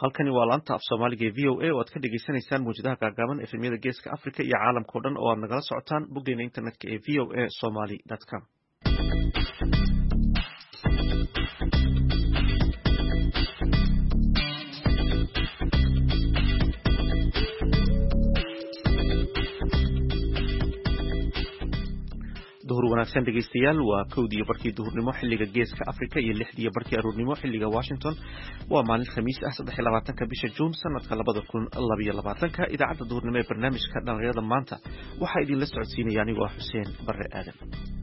halkani waa laanta af Soomaaliga ee VOA oo aad ka dhageysanaysaan muujadaha gaagaaban efemyada Geeska Afrika iyo caalamka oo dhan oo aad nagala socotaan boggeena internetka ee voasomali.com. duhur wanaagsan dhegeystayaal waa 1:00 barkii duhurnimo xilliga Geeska Afrika iyo 6:00 barkii aroornimo xilliga Washington waa maalin Khamiis ah 23 bisha June sanadka 2022 idaacada duhurnimo ee barnaamijka dhalinyarada maanta waxa idin la socodsiinaya anigoo Xuseen Barre Aadan.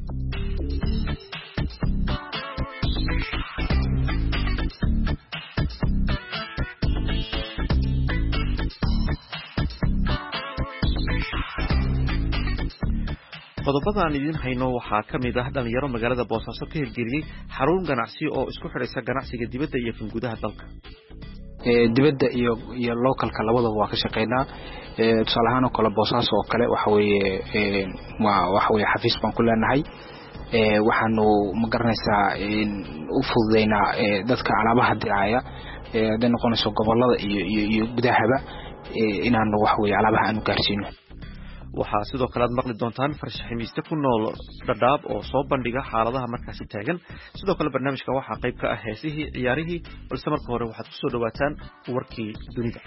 qodobada aan idin hayno waxaa ka mid ah dhalinyaro magaalada Boosaaso ka hirgeliyay xarun ganacsi oo isku xidhaysa ganacsiga dibadda iyo kan gudaha dalka. dibadda iyo localka labadaba waa ka shaqeynaa. tusaale ahaan oo kale Boosaaso oo kale waxa weeye xafiis baan ku leenahay. waxaanu ma garanaysaa u fududeynaa dadka alaabaha diraya haday noqonayso gobolada iyo gudahaba inaanu wax weeye alaabaha aanu gaarsiino. waxaa sidoo kale aad maqli doontaan farshaximiiste ku nool Dhadhaab oo soo bandhiga xaaladaha markaasi taagan. sidoo kale barnaamijka waxaa qayb ka ah heesihii ciyaarihii balse marka hore waxaad ku soo dhawaataan warkii dunida.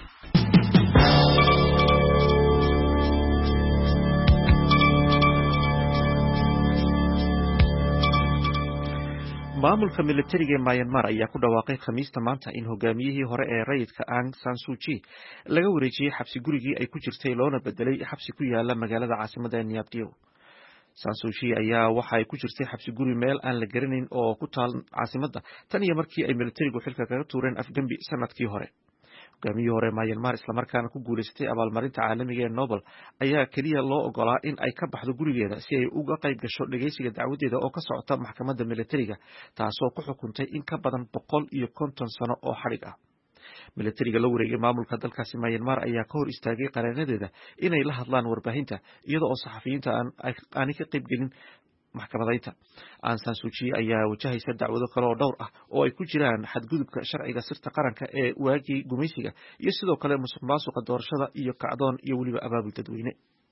maamulka militariga Myanmar ayaa ku dhawaaqay Khamiista maanta in hogaamiyihii hore ee rayidka Aung San Suu Kyi laga wareejiyay xabsi gurigii ay ku jirtay loona bedelay xabsi ku yaala magaalada caasimadda Naypyidaw. San Suu Kyi ayaa waxa ay ku jirtay xabsi guri meel aan la garanayn oo ku taal caasimadda tan iyo markii ay militarigu xilka kaga tuureen Afgambi sanadkii hore. hogaamiyihii hore Myanmar isla markaana ku guuleystay abaalmarinta caalamiga ee Nobel ayaa kaliya loo ogolaa in ay ka baxdo gurigeeda si ay uga qayb gasho dhageysiga dacwadeeda oo ka socota maxkamadda militariga taasoo ku xukuntay in ka badan 150 sano oo xarig ah. militariga la wareegay maamulka dalkaasi Myanmar ayaa ka hor istaagay qareenadeeda inay la hadlaan warbaahinta iyada oo saxafiyiinta aan ka qayb gelin maxkamadaynta. Aung San Suu Kyi ayaa wajahaysa dacwado kale oo dhowr ah oo ay ku jiraan xadgudubka sharciga sirta qaranka ee waagii gumaysiga iyo sidoo kale musuqmaasuqa doorashada iyo kacdoon iyo waliba abaabul dadweyne.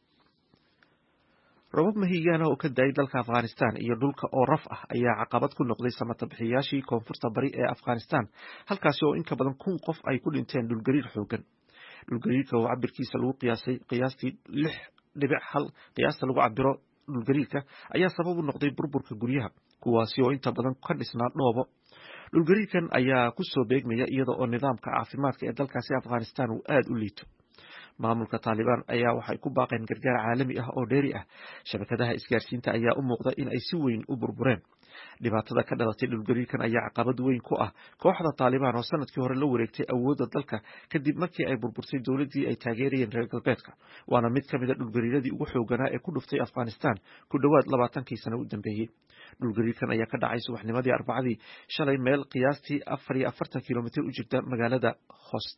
robab mahiigaana oo ka daayay dalka Afghanistan iyo dhulka oo raf ah ayaa caqabad ku noqday samata bixiyaashii koonfurta bari ee Afghanistan halkaasi oo in ka badan 1,000 qof ay ku dhinteen dhulgariir xoogan. dhulgariirka oo cabirkiisa lagu qiyaasay qiyaastii 6.1 qiyaasta lagu cabiro dhulgariirka ayaa sabab u noqday burburka guryaha kuwaasi oo inta badan ka dhisnaa dhoobo. dhulgariirkan ayaa ku soo beegmaya iyada oo nidaamka caafimaadka ee dalkaasi Afghanistan uu aad u liito. maamulka Taliban ayaa waxay ku baaqeen gargaar caalami ah oo dheeri ah. shabakadaha isgaarsiinta ayaa u muuqda in ay si weyn u burbureen. dhibaatada ka dhalatay dhulgariirkan ayaa caqabad weyn ku ah kooxda Taliban oo sanadkii hore la wareegtay awoodda dalka kadib markii ay burburtay dawladdii ay taageerayeen reer galbeedka. waana mid ka mid ah dhulgariiradii ugu xooganaa ee ku dhuftay Afghanistan ku dhawaad 20 sano u dambeeyay. dhulgariirkan ayaa ka dhacay subaxnimadii Arbacadii shalay meel qiyaastii 44 kilomitir u jirta magaalada Khost.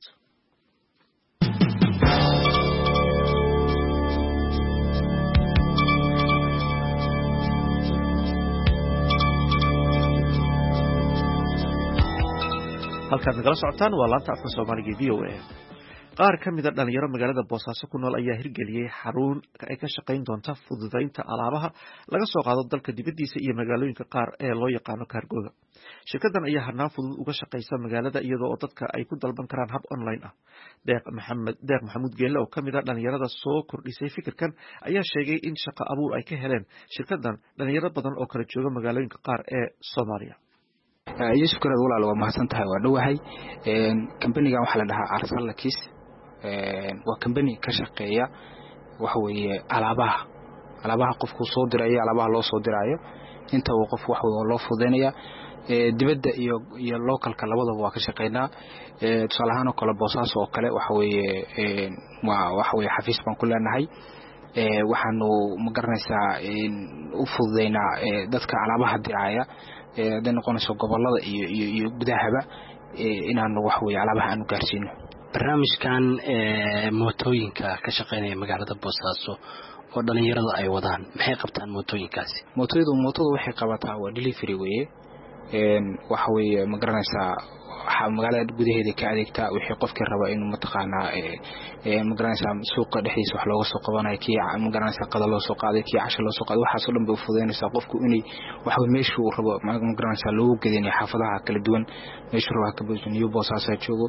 halkaad nagala socotaan waa laanta afka Soomaaliga ee VOA. qaar ka mid ah dhalinyaro magaalada Boosaaso ku nool ayaa hirgeliyay xarun ay ka shaqayn doonta fududeynta alaabaha laga soo qaado dalka dibaddiisa iyo magaalooyinka qaar ee loo yaqaano kaargooga. shirkadan ayaa hanaan fudud uga shaqaysa magaalada iyadoo oo dadka ay ku dalban karaan hab online ah. Deeq Maxamuud Geelle oo ka mid ah dhalinyarada soo kordhisay fikirkan ayaa sheegay in shaqo abuur ay ka heleen shirkadan dhalinyaro badan oo kala jooga magaalooyinka qaar ee Soomaaliya. Yusuf Kareed walaal waa mahadsan tahay waa dhawahay. company-ga waxa la dhahaa Arsalakis. waa company ka shaqeeya waxa weeye alaabaha qofku soo dirayo alaabaha loo soo dirayo inta uu qof wax loo fududeynaya. dibadda iyo localka labadaba waa ka shaqeynaa. tusaale ahaan oo kale Boosaaso oo kale waxa weeye xafiis baan ku leenahay. waxaanu ma garanaysaa u fududeynaa dadka alaabaha diraya haday noqonayso gobolada iyo gudahaba inaanu wax weeye alaabaha aanu gaarsiino. barnaamijkan mootooyinka ka shaqeynaya magaalada Boosaaso oo dhalinyarada ay wadaan maxay qabtaan mootooyinkaasi? mootada waxay qabataa waa delivery weeye waxa weeye ma garanaysaa waxa magaalada gudaheeda ka adeegtaa wixii qofkii raba inuu mataqaanaa ma garanaysaa suuqa dhexdiisa wax looga soo qabanayo kii ma garanaysaa qada loo soo qaaday kii casho loo soo qaaday waxaas oo dhan bay u fududeynaysaa qofku inay waxa meesha uu rabo ma garanaysaa loogu geedinayo xaafadaha kala duwan meesha raba ka buuxin New Bosaas ha joogo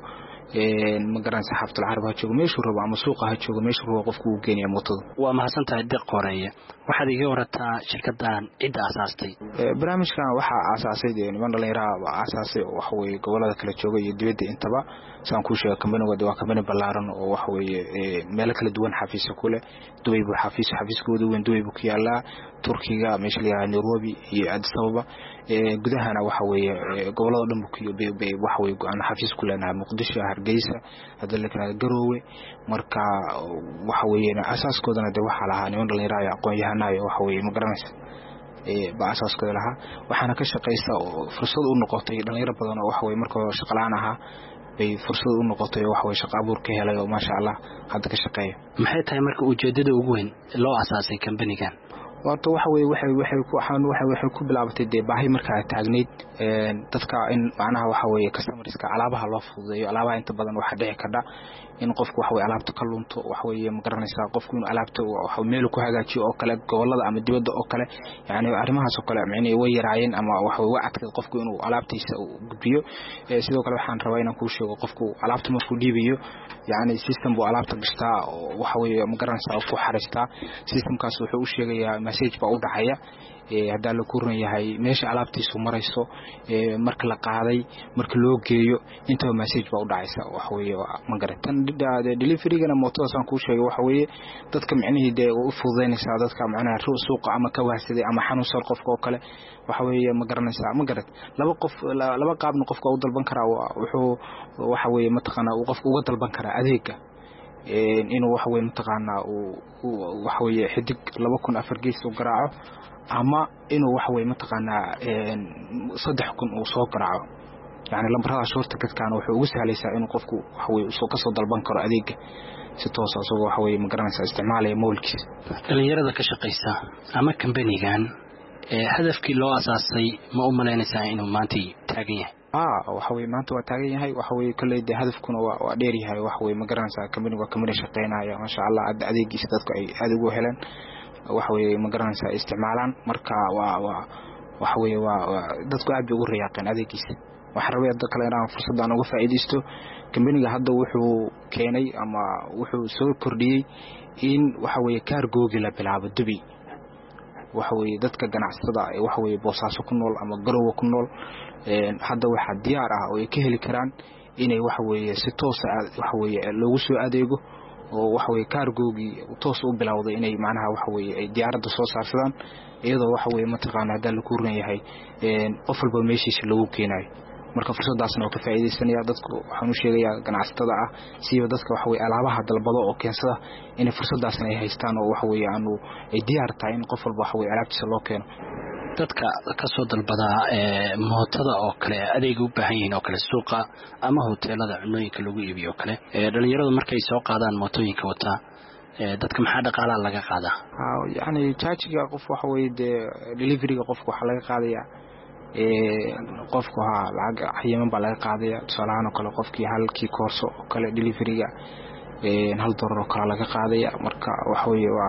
ma garanaysaa xaafadul Carab ha joogo meesha raba ama suuqa ha joogo meesha raba qofku uu geenayo mootada waa mahadsantahay deeq qoreeye waxaad iga warataa shirkadan cid aasaastay barnaamijkan waxa aasaasay niman dhalinyaro aasaasay waxa weeye gobolada kala jooga iyo dibadda intaba saan ku sheegay company-gooda waa company ballaaran oo waxa weeye meel kala duwan xafiis ku leh Dubai buu xafiiskooda weyn Dubai buu ku yaalaa Turkiga meesha la yiraahdo Nairobi iyo Addis Ababa gudahana waxa weeye gobolada dhan buu ku waxa weeye go'aan xafiis ku leenahay Muqdisho Hargeysa hadda la kala Garowe marka waxa weeye asaaskoodana de waxa lahaa niman dhalinyaro ay aqoon yahanay waxa weeye ma garanaysa baasaskooda laha waxaana ka shaqeysa oo fursad u noqotay dhalinyaro badan oo waxa weeye marka shaqo la'aan ahaa bay fursad u noqotay waxa weeye shaqo abuur ka helay oo masha Allah hadda ka shaqeeya maxay tahay marka ujeedada ugu weyn loo asaasay company-gan wato waxa weeye waxay ku bilaabatay de baahi marka taagneed dadka in macnaha waxa weeye customerska alaabaha loo fududeeyo alaabaha inta badan waxa dhici karta in qofku waxa weeye alaabta ka lunto waxa weeye ma garanaysaa qofku inuu alaabta waxa meel ku hagaajiyo oo kale gobolada ama dibadda oo kale yaani arrimahaas oo kale macnay way yaraayeen ama waxa weeye wacadka qofku inuu alaabtiisa u gudbiyo sidoo kale waxaan rabaa inaan ku sheego qofku alaabta markuu dhiibiyo yaani system buu alaabta gashtaa waxa weeye ma garanaysaa ku xariistaa systemkaas wuxuu u sheegayaa message baa u dhacaya hadaa la ku ran yahay meesha alaabtiisu marayso marka la qaaday marka loo geeyo inta message baa u dhacaysa wax weeye ma garatan delivery-gana mootada san ku sheegay wax weeye dadka macnaheedu u fududeynaysa dadka macnaha suuqa ama ka waahsaday ama xanuunsan qofka oo kale waxa weeye ma garanaysa ma garad laba qaabna qofka u dalban karaa wuxuu waxa weeye mataqaana uu qofka uga dalban karaa adeega inuu waxa weeye mataqaana uu waxa weeye xidig 2004 gees u garaaco ama inuu waxa weeye mataqaana 3000 uu soo garaaco yani lambarada shorta kadkaan wuxuu ugu sahlaysaa inuu qofku waxa weeye soo ka soo dalban karo adeega si toos ah soo waxa weeye ma garanaysa isticmaalaya moolkiis dhalinyarada ka shaqeysa ama company-gan hadafkii loo asaasay ma u maleynaysaa inuu maanta taagan yahay waxa weeye maanta waa taagan yahay waxa weeye kulleeyda hadafkuna waa dheer yahay waxa weeye ma garanaysaa company shaqeynaya ma sha Allah adeegiisa dadku ay aad ugu heleen waxa weeye ma garanaysaa isticmaalaan marka waxa weeye dadku aad ugu riyaaqeen adeegiisa waxa rabay dad kale inaan fursadan uga faa'iideysto company-ga hadda wuxuu keenay ama wuxuu soo kordhiyay in waxa weeye cargo-ga la bilaabo Dubai waxa weeye dadka ganacsatada waxa weeye Boosaaso ku nool ama Garowe ku nool hadda waxa diyaar ah oo ay ka heli karaan inay waxa weeye si toos ah waxa weeye loogu soo adeego oo waxa weeye cargo-gi toos u bilowday inay macnaha waxa weeye ay diyaaradda soo saarsadaan iyadoo waxa weeye mataqaana hadda la ku ran yahay qof walba meeshiisa lagu keenayo marka fursadaasna oo ka faa'iideysanaya dadku waxaan u sheegayaa ganacsatada ah siiba dadka waxa weeye alaabaha dalbado oo keensada in fursadaasna ay haystaan oo waxa weeye ay diyaar tahay in qof walba waxa weeye alaabtiisa loo keeno dadka ka soo dalbada mootada oo kale adeeg u baahan yihiin oo kale suuqa ama hoteelada cunooyinka lagu iibiyo kale dhalinyaradu markay soo qaadaan mootooyinka wata dadka maxaa dhaqaalaha laga qaadaa yani charge-ga qof waxa weeye delivery-ga qofka waxa laga qaadaya qofku lacag xiyaman baa laga qaadaya tusaalahaan oo kale qofkii halkii koorso oo kale delivery-ga $1 oo kale laga qaadaya marka waxa weeye waa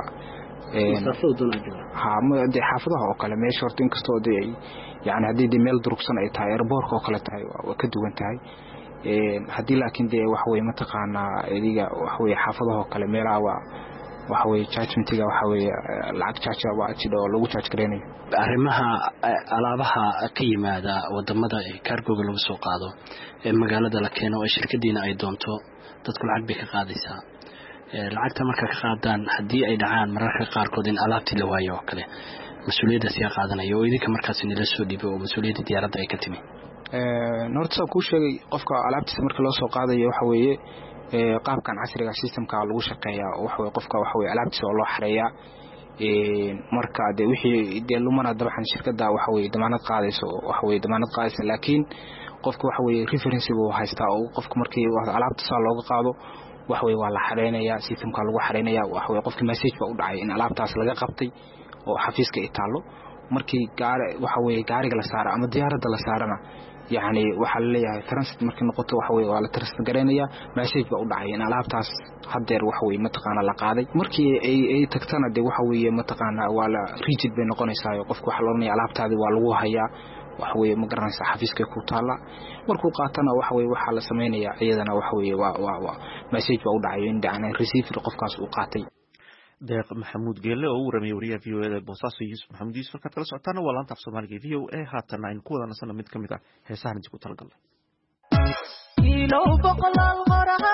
xaafadaha oo kale meesha horta inkastoo yani haddii meel durugsan ay tahay airborka oo kale tahay waa ka duwan tahay haddii laakiin dee waxa weeye mataqaanaa idiga waxa weeye xaafadaha oo kale meelaha waxa weeye judgmentiga waxa weeye lacag charge waa jidho oo lagu charge gareynayo arrimaha alaabaha ka yimaada wadamada cargo-ga lagu soo qaado magaalada la keeno oo shirkadiina ay doonto dadku lacag bay ka qaadaysaa lacagta marka ka qaadaan haddii ay dhacaan mararka qaarkood in alaabtii la waayo oo kale mas-uuliyadda siyaa qaadanaya oo idinka markaas nila soo dhibo oo mas-uuliyadda diyaaradda ay ka timi horta saan kuu sheegay qofka alaabtiisa marka loo soo qaadayo waxa weeye qaabkan casriga systemka lagu shaqeeyaa waxa weeye qofka waxa weeye alaabtiisa oo loo xareeyaa marka de wixii de lumana dabcan shirkadda waxa weeye damaanad qaadayso waxa weeye damaanad qaadaysa laakiin qofka waxa weeye reference buu haystaa oo qofka markii alaabta saa looga qaado waxa weeye waa la xareynaya systemka lagu xareynaya waxa weeye qofka message baa u dhacay in alaabtaas laga qabtay oo xafiiska ay taalo markii waxa weeye gaariga la saaro ama diyaaradda la saarana يعني waxa la leeyahay transit markii noqoto waxa weeye waa la transit gareynaya message ba u dhacay in alaabtaas hadeer waxa weeye mataqaana la qaaday markii ay tagtana de waxa weeye mataqaana waa la rigid bay noqonaysaa qofku waxa la oranaya alaabtaadi waa lagu hayaa waxa weeye ma garanaysa xafiiska ku taala markuu qaatana waxa weeye waxa la sameeynaya iyadana waxa weeye waa message ba u dhacay in dacna receiver qofkaas uu qaatay deeq maxamuud geelle oo u waramay wariyaha VOA Boosaaso Yuusuf Maxamuud Yuusuf ka kala socotaana waa laanta af Soomaaliga VOA haatana in ku wada nasana mid kamid ah heesahan inta ku talagalay ilo boqolaal qoraha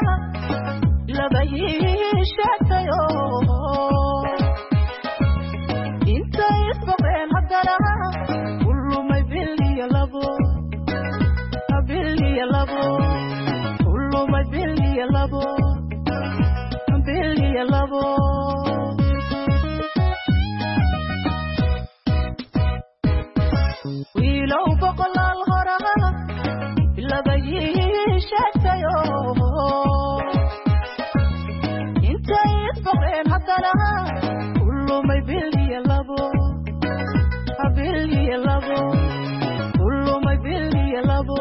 labayi shaatayo inta isbaqeen hadana kullu may biliya labo kullu may biliya labo wiilow boqolaal horaha labayi shaatayo intay isbaqeen haddana kullu may biliya labo kullu may biliya labo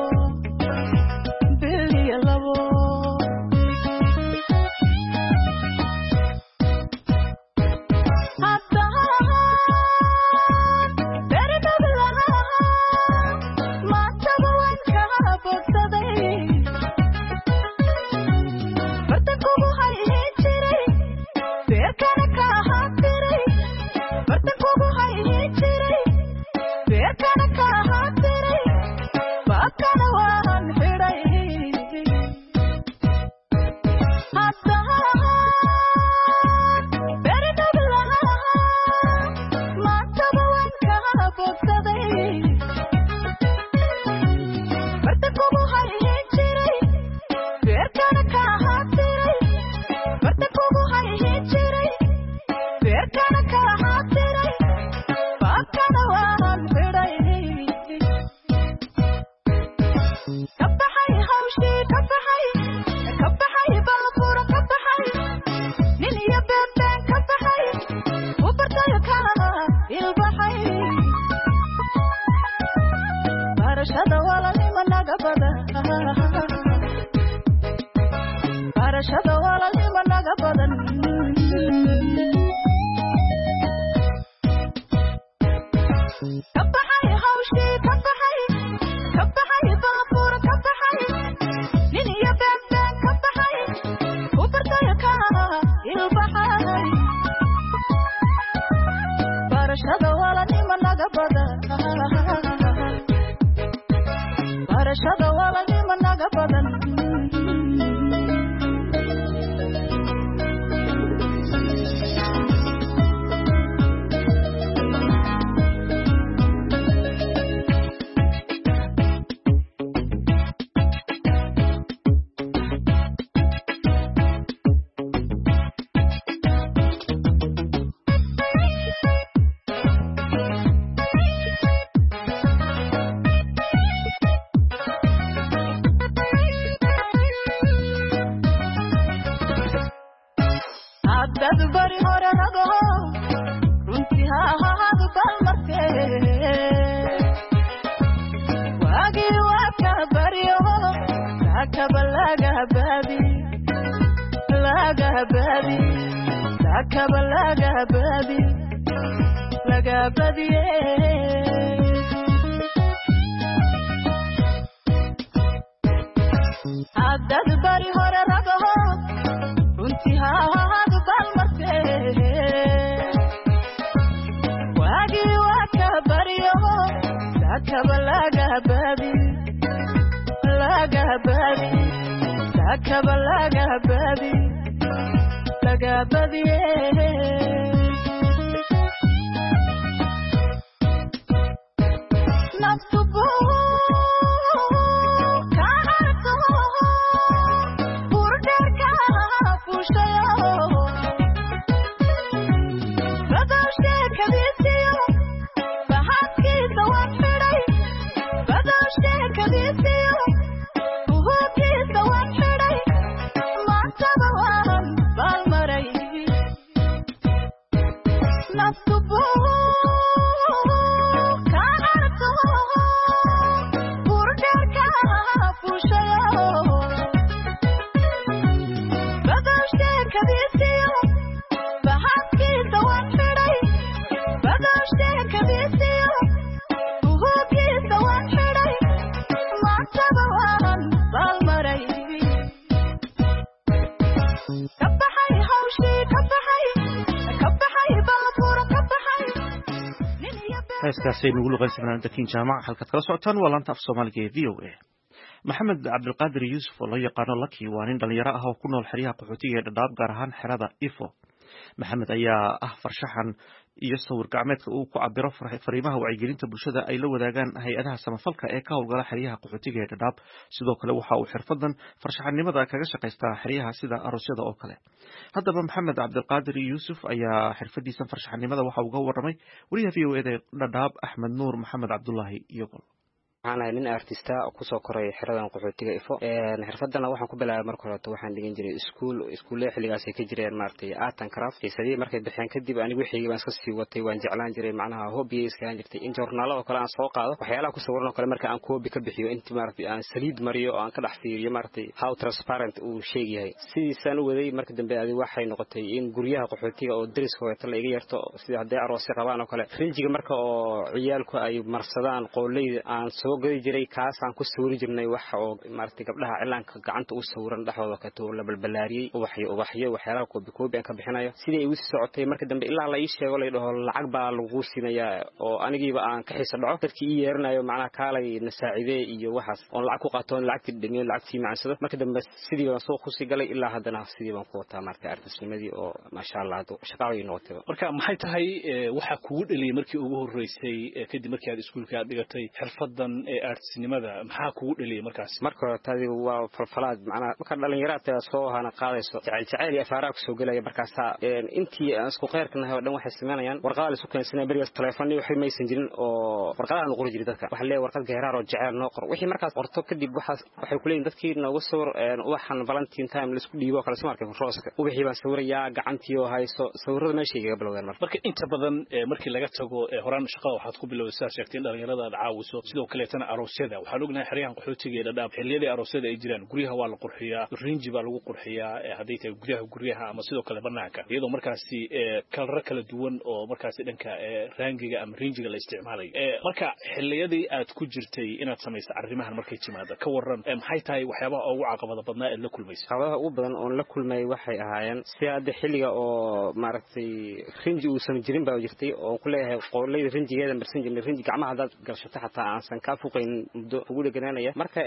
heeskaasay nagu luqaysanaan dakiin jaamaca halkaad kala socotaan waa laanta af soomaaliga ee VOA. maxamed cabdilqaadir yuusuf oo loo yaqaano Lucky waa nin dhalinyaro ah oo ku nool xeryaha qaxootiga ee Dadaab gaar ahaan xerada Ifo. maxamed ayaa ah farshaxan iyo sawir gacmeedka uu ku cabiro fariimaha wacyigelinta bulshada ay la wadaagaan hay-adaha samafalka ee ka howlgala xeryaha qaxootiga ee Dadaab. sidoo kale waxa uu xirfadan farshaxanimada kaga shaqaystaa xeryaha sida aroosyada oo kale. haddaba maxamed cabdilqaadir yuusuf ayaa xirfadiisan farshaxanimada waxa uu ga warramay wariyaha VOA ee Dadaab Axmed Nuur Maxamed Cabdullaahi Iyagol. waxaan ahay nin artista ku soo koray xeradan qaxootiga Ifo xirfadana waxaan ku bilaabay marka hore waxaan dhigan jiray iskuul xilligaas ay ka jireen maartay art and craft xiisadii markay bixeen kadib anigu wixii baan iska sii watay waan jeclaan jiray macnaha hobby iska jirtay in journaalada kale aan soo qaado waxyaalaha ku sawiran kale marka aan koobi ka bixiyo intii maartay aan saliid mariyo aan ka dhex fiiriyo maartay how transparent uu shay yahay sidiisaan u waday marka dambe adiga waxay noqotay in guryaha qaxootiga oo dariska hooyata la iga yarto sida haday aroos qabaan oo kale rinjiga marka oo ciyaalku ay marsadaan qooleyda aan soo gadi jiray kaas aan ku sawiri jirnay wax oo maartay gabdhaha cilaanka gacanta u sawiran dhaxooda ka too la balbalaariyay ubaxyo waxyaalaha koobi aan ka bixinayo sidii ay u socotay marka dambe ilaa la ii sheego la dhaho lacag baa lagu siinayaa oo anigiiba aan ka xiisa dhaco dadkii ii yeeranayo macnaha kaalay nasaacidee iyo waxaas oo lacag ku qaato lacagtii dhimiyo lacagtii macansado marka dambe sidii baan soo kusii galay ilaa haddana sidii baan ku wataa maartay artisnimadii oo maasha Allah shaqada ay noqotay. marka maxay tahay waxa kugu dhaliyay markii ugu horeysay kadib markii aad iskuulka dhigatay xirfadan artisnimada maxaa kugu dhaliyay markaas? marka taadi waa falfalaad macnaha marka dhalinyarada soo hana qaadayso jacayl iyo afaaraa ku soo galaya markaas intii aan isku qeyrkanahay oo dhan waxay sameynayaan warqadaha la isku keensanay barigas telefoon waxay maysan jirin oo warqadaha aan qori jiray dadka waxa leeyahay warqad geeraar oo jacayl noo qor wixii markaas qorto kadib waxay ku leeyihiin dadkii nooga sawir waxaan Valentine time la isku dhiibo kala soo markay rooska wixii baan sawirayaa gacantii oo hayso sawirada meesha iga bilowdeen marka inta badan markii laga tago horaan shaqada waxaad ku bilowday sheegteen dhalinyarada aad caawiso sidoo kale tan aroosyada waxaan ognahay xeryahan qaxootiga ee Dadaab xilliyada aroosyada ay jiraan guryaha waa la qurxiyaa rinji baa lagu qurxiyaa haday tahay guryaha ama sidoo kale banaanka iyadoo markaasi kala kala duwan oo markaasi dhanka rangiga ama rinjiga la isticmaalay marka xilliyadii aad ku jirtay inaad sameeyso arrimahan markay timaado ka waran maxay tahay waxyaabaha ugu caqabada badnaa ee la kulmayso? caqabadaha ugu badan oo la kulmay waxay ahaayeen siyaada xilliga oo maaragtay rinji uu san jirin baa jirtay oo ku leeyahay qooleyda rinjigeeda marsan jirnay rinji gacmaha dad galshata xataa aan san ka fuqayn muddo ugu dhaganaanaya marka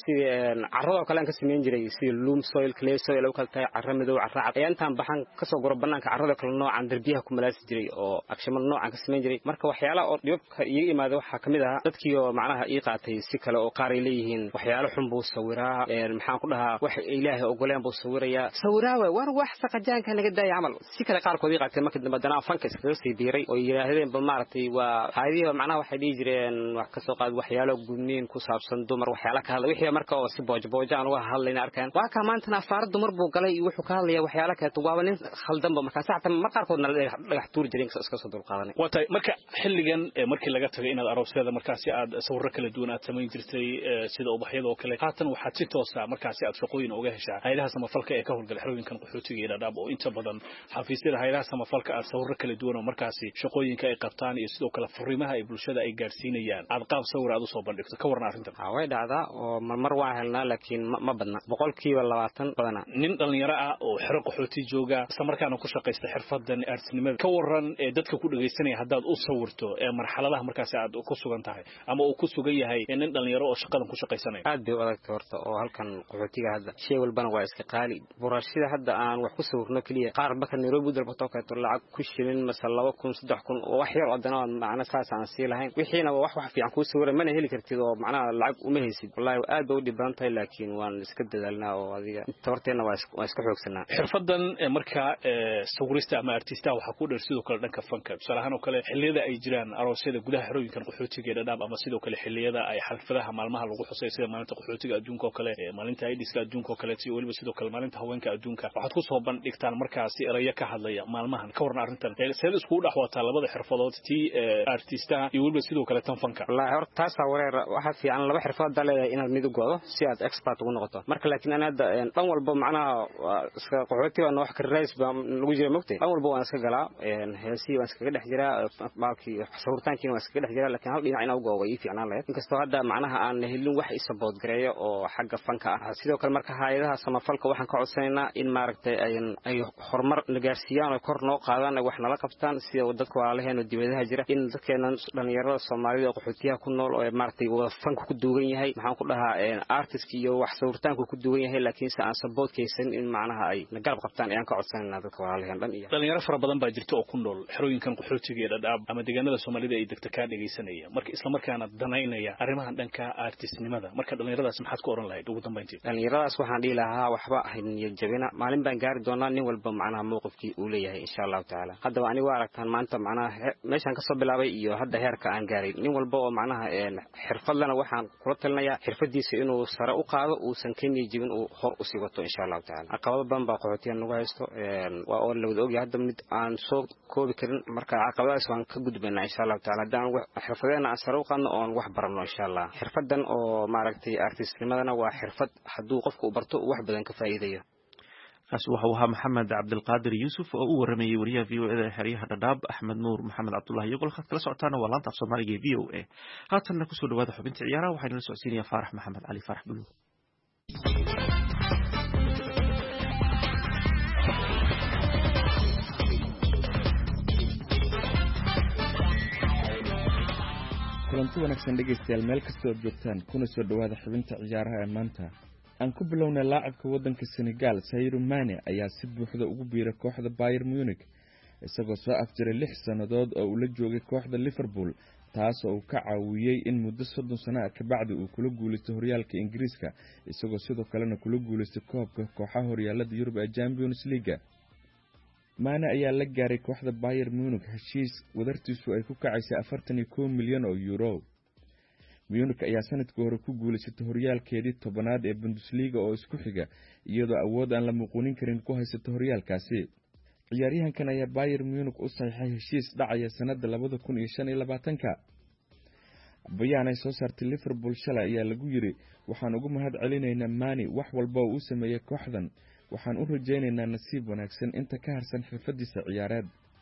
carrada kale aan ka sameyn jiray sida loam soil clay soil oo kale tahay carro madow carro cad ayaan tan baxan ka soo goro banaanka carrada kale noocan darbiyaha ku malaasi jiray oo akshaman noocan ka sameyn jiray marka waxyaalaha oo dhibka iga imaado waxa kamid ah dadkii oo macnaha ii qaatay si kale oo qaar ay leeyihiin waxyaalo xun buu sawiraa maxaan ku dhahaa wax ilaahay ogoleen buu sawirayaa sawiraawa war wax saqajaanka naga daay amal si kale qaarkood ii qaatay marka dambe dana fanka iskaga sii diiray oo yiraahdeen bal maartay waa hay'adaha macnaha waxay dhigi jireen wax ka soo qaad waxyaalo gudniin ku saabsan dumar waxyaalo ka hadlay wixii marka oo si boojboojaan uga hadlayna arkaan waa ka maanta afaar dumar buu galay wuxuu ka hadlaya waxyaalo kale waa nin khaldanba marka saacada mar qaarkoodna dhagax tuur jireen iska soo dul qaadanay waatay marka xilligan markii laga tagay inaad aroosyada markaasi aad sawirro kala duwan aad sameyn jirtay sida ubaxyada oo kale haatan waxaad si toos ah markaasi aad shaqooyin uga heshaa hay'adaha samafalka ee ka howlgala xerooyinkan qaxootiga ee Dadaab oo inta badan xafiisyada hay'adaha samafalka aad sawirro kala duwan oo markaasi shaqooyinka ay qabtaan iyo sidoo kale fariimaha ay bulshada ay gaarsiinayaan aad qaab sawir aad u soo bandhigto ka waran arrintan? way dhacdaa oo mar waa helnaa laakiin ma badna 20% badana nin dhalinyaro ah oo xero qaxooti jooga isla markaana ku shaqaysta xirfadan artisnimada ka waran dadka ku dhageysanaya hadaad u sawirto marxaladaha markaasi aad ku sugan tahay ama uu ku sugan yahay nin dhalinyaro oo shaqadan ku shaqaysanaya aad bay u adag horta oo halkan qaxootiga hadda shay walbana waa iska qaali burashada hadda aan wax ku sawirno kaliya qaar baka Nairobi dalbato ka tor lacag ku shilin masala 2000 3000 oo wax yar adana macna saas aan si lahayn wixiina wax fiican ku sawiray mana heli kartid oo macna lacag uma haysid wallahi aad bay u dhibaan tahay laakiin waan iska dadaalnaa oo adiga tabarteena waa iska xoogsanaa xirfadan marka sawirista ama artista waxa ku dheer sidoo kale dhanka fanka salahan oo kale xilliyada ay jiraan aroosyada gudaha xerooyinkan qaxootiga ee Dadaab ama sidoo kale xilliyada ay xalfadaha maalmaha lagu xusay sida maalinta qaxootiga adduunka oo kale maalinta AIDS-ka adduunka oo kale iyo waliba sidoo kale maalinta haweenka adduunka waxaad ku soo bandhigtaan markaasi erayo ka hadlaya maalmahan ka warna arrintan sida isku dhaxwata labada xirfadood tii artista iyo waliba sidoo kale tan fanka wallahi horta taas taasaa wareer waxa fiican laba xirfad leeyahay inaad mid u go'do si aad expert ugu noqoto marka laakiin ana dhan walba macnaha iska qaxootiga wax ka rays ba lagu jira mogtay dhan walba waan iska galaa heesii waan iska dhex jiraa baalkii sawirtaankiina waan iska dhex jiraa laakiin hal dhinac inuu go'o way fiicnaan lahayd inkastoo hadda macnaha aan helin wax support gareeyo oo xagga fanka ah sidoo kale marka hay'adaha samafalka waxaan ka codsanaynaa in maaragtay ay horumar nagaarsiiyaan oo kor noo qaadaan wax nala qabtaan sida dadka walaalaheena dibadaha jira in dadkeena dhalinyarada Soomaalida qaxootiyaha ku nool oo maaragtay wada fanku ku duugan yahay maxaan ku dhahaa artist iyo wax sawirtaanku ku duugan yahay laakiin aan support kaysan in macnaha ay garab qabtaan ayaan ka codsanaynaa dadka walaalaheena dhan iyo dhalinyaro fara badan baa jirta oo ku nool xerooyinkan qaxootiga ee Dadaab ama deegaanada Soomaalida ay degta ka dhageysanaya marka isla markaana danaynaya arrimahan dhanka artistnimada marka dhalinyaradaas maxaad ku oran lahayd ugu dambeyntii dhalinyaradaas waxaan dhihi lahaa waxba ahayn jabina maalin baan gaari doonaa nin walba macnaha mowqifkii uu leeyahay insha Allah taala hadda ani waa aragtaan maanta macnaha meeshan ka soo bilaabay iyo hadda heerka aan gaaray nin walba oo macnaha xirfadlana waxaan kula talinayaa xirfadiisa inuu sare u qaado uu san keenay jibin uu hor u sii wato insha Allah taala caqabado badan baa qaxootiyan nagu haysto waa oo la wada ogyahay hadda mid aan soo koobi karin marka caqabadaas waan ka gudbaynaa insha Allah taala hadaan xirfadeena aan sare u qaadno oo wax barano insha Allah xirfadan oo maaragtay artistnimadana waa xirfad hadduu qofku u barto wax badan ka faa'iideeyo kaasi waxa uu ahaa maxamed cabdilqaadir yuusuf oo u waramayay wariyaha VOA xeryaha Dadaab Axmed Nuur Maxamed Cabdullaahi iyo qolka kala socotaana waa laanta Soomaaliga ee VOA haatanna ku soo dhawaada xubinta ciyaaraha waxayna la socodsiinayaa Faarax Maxamed Cali Faarax Buluug kulanti wanaagsan dhegeystayaal meel kasta oo joogtaan kuna soo dhawaada xubinta ciyaaraha ee maanta aan ku bilownay laacibka waddanka Senegal Sadio Mane ayaa si buuxda ugu biiray kooxda Bayern Munich isagoo soo afjiray 6 sanadood oo uu la joogay kooxda Liverpool taas oo uu ka caawiyay in muddo 30 sano ka bacdi uu kula guuleysto horyaalka Ingiriiska isagoo sidoo kalena kula guuleystay koobka kooxaha horyaalada Yurub ee Champions League Mane ayaa la gaaray kooxda Bayern Munich heshiis wadartiisu ay ku kacaysay 41 milyan oo euro Munich ayaa sanadkii hore ku guuleysatay horyaalkeedii 10aad ee Bundesliga oo isku xiga iyadoo awood aan la muquunin karin ku haysata horyaalkaasi ciyaaryahankan ayaa Bayern Munich u saxiixay heshiis dhacaya sanada 2025 bayaan ay soo saartay Liverpool shalay ayaa lagu yiri waxaan ugu mahad celinaynaa Mane wax walba oo uu sameeyay kooxdan waxaan u rajaynaynaa nasiib wanaagsan inta ka harsan xirfadiisa ciyaareed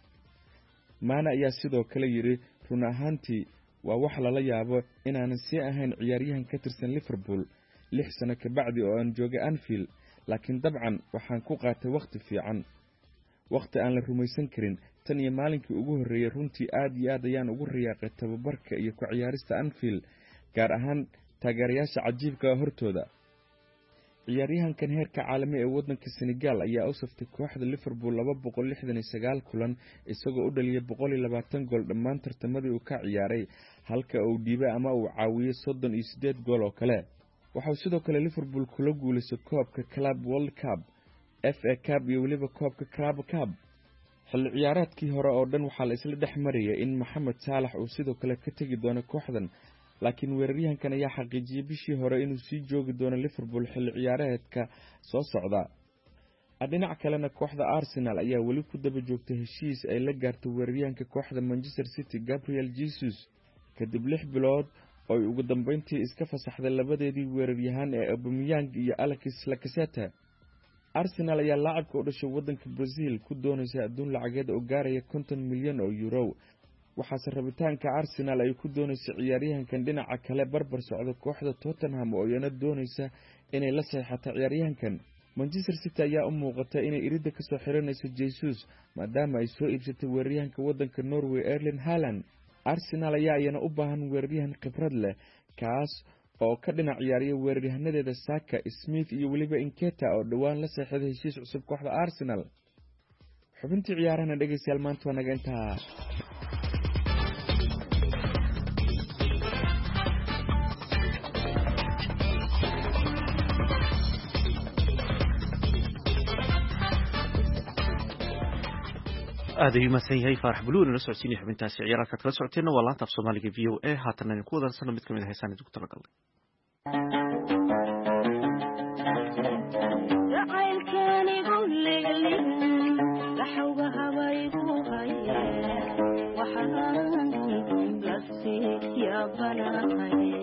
Mane ayaa sidoo kale yiri run ahaantii waa wax lala yaabo inaanan sii ahayn ciyaaryahan ka tirsan Liverpool 6 sano ka bacdi oo aan joogay Anfield laakiin dabcan waxaan ku qaatay waqti fiican waqti aan la rumaysan karin tan iyo maalinkii ugu horeeyay runtii aad iyo aad ayaan ugu riyaaqay tababarka iyo ku ciyaarista Anfield gaar ahaan taageerayaasha cajiibka hortooda ciyaaryahankan heerka caalami ee waddanka Senegal ayaa u saftay kooxda Liverpool 269 kulan isagoo u dhaliyay 120 gool dhammaan tartamadii uu ka ciyaaray halka uu dhiibay ama uu caawiyay 38 gool oo kale waxa uu sidoo kale Liverpool kula guuleystay koobka Club World Cup FA Cup iyo waliba koobka Carabao Cup xilli ciyaareedkii hore oo dhan waxaa la isla dhex marayay in Mohamed Salah uu sidoo kale ka tagi doono kooxdan laakiin weeraryahankan ayaa xaqiijiyay bishii hore inuu sii joogi doono Liverpool xilli ciyaareedka soo socda dhinaca kalena kooxda Arsenal ayaa wali ku daba joogtay heshiis ay la gaartay weeraryahanka kooxda Manchester City Gabriel Jesus kadib 6 bilood oo ugu dambeyntii iska fasaxday labadeedii weeraryahan ee Aubameyang iyo Alexis Lacazette Arsenal ayaa laacibka u dhashay waddanka Brazil ku doonaysa adduun lacageed oo gaaraya 50 milyan oo euro waxaase rabitaanka Arsenal ay ku doonayso ciyaaryahankan dhinaca kale barbar socda kooxda Tottenham oo iyana doonaysa inay la saxiixato ciyaaryahankan Manchester City ayaa u muuqata inay irida ka soo xiranayso Jesus maadaama ay soo iibsatay weeraryahanka waddanka Norway Erling Haaland Arsenal ayaa iyana u baahan weeraryahan khibrad leh kaas oo ka dhinac ciyaariya weeraryahanada Saka Smith iyo waliba Nketiah oo dhawaan la saxiixday heshiis cusub kooxda Arsenal xubintii ciyaarana dhageystayaal maanta waa naga intaa aad ayuu mahadsan yahay Faarax Buluug la socodsiinaya xubintaasi ciyaaraha kala socoteena waa laanta Soomaaliga VOA haatan ku wada sanad mid kamid ah heesaanada ku talagalay jacaylkeeni gulleeyay laxawga habaygu haye waxaan la sii yaabanahay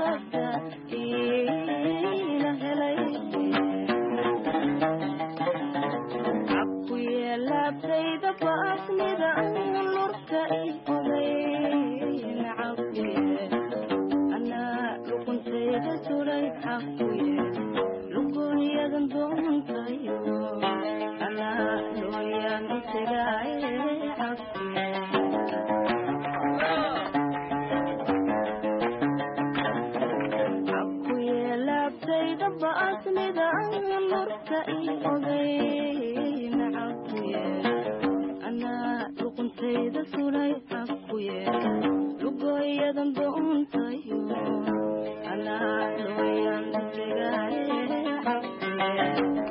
hadda ila helay cakuye laabtayda baasnida nurka i oday cakuye anaa luquntayda suray cakuye lugoonyadan doontayo anaa looyaan u tegaaye cakuye baasnida nurka i oday cakuye anaa luquntayda sulay cakuye lugooyadan doontayo anaa looyaan u tegaaye cakuye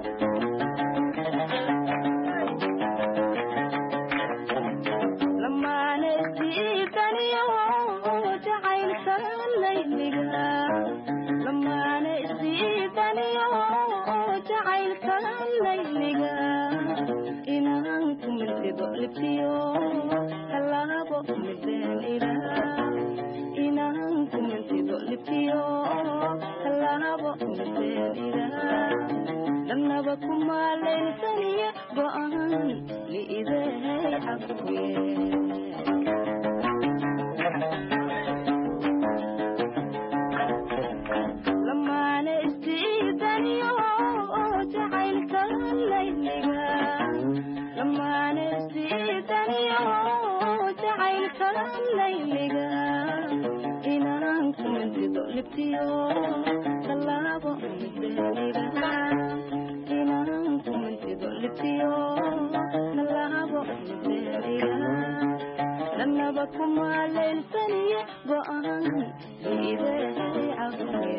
lamaana isdiidaniyo jacaylka layliga lamaana isdiidaniyo jacaylka layliga inaan ku milkido libtiyo talaabo mideen ilaa inaan ku milkido libtiyo talaabo mideen ilaa dannaba ku maalaysaniye go'aan liidee cakuye lamaana isdiidaniyo jacaylka layliga lamaana isdiidaniyo jacaylka layliga inaan ku milkido libtiyo talaabo mideenila inaan ku milkido libtiyo talaabo mideenila dannaba ku maalaysaniye go'aan liidee cakuye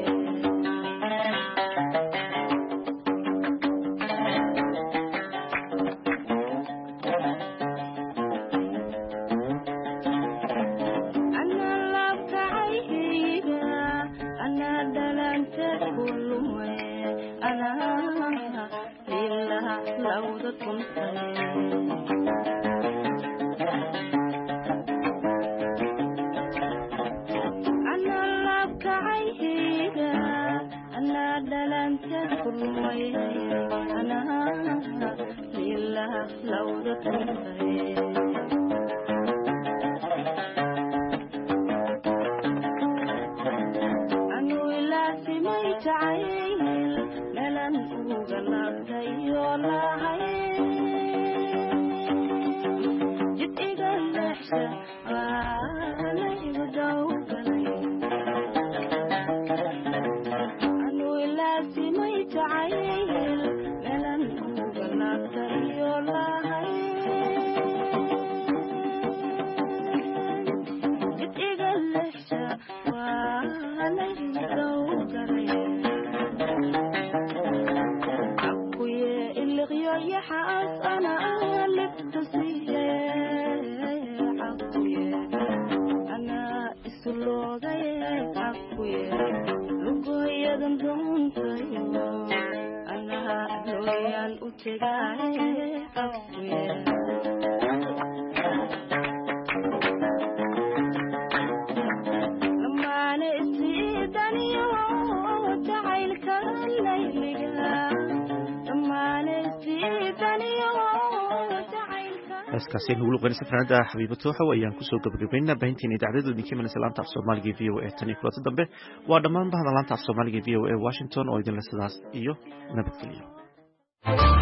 heeskaasi nugu luqeynaysa fanaanada xabiibo tooxow ayaan kusoo gabagabaynaa baahinteena idaacadada idinka imanaysa laanta af soomaaliga v o a tan iyo kulanta dambe waa dhammaan bahda laanta af soomaaliga v o a washington oo idinle sidaas iyo nabadgelyo